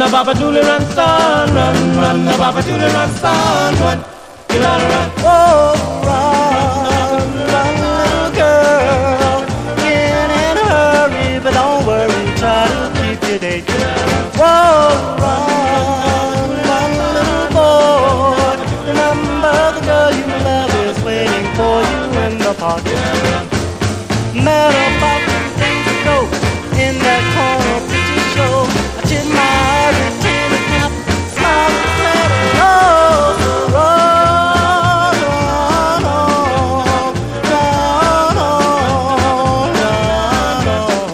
the Papa Dooley, run, son, run, the Papa Dooley, run, son, run. You gotta run. Oh, run, little girl. Get in a hurry, but don't worry, try to keep your date. Whoa, run, little boy. Remember the girl you love is waiting for you in the park. Met about 3 days ago in that corner picture show. I did my every 10 and half, smiled and said, oh, so run, run on, run on, run on.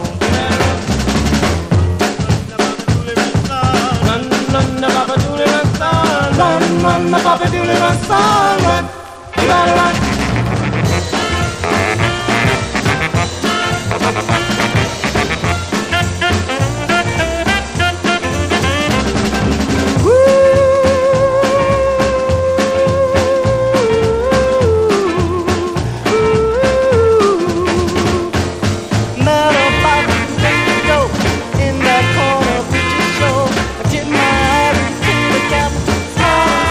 Run, the Papa Dooley, run, son, run, the Papa Dooley, run, son,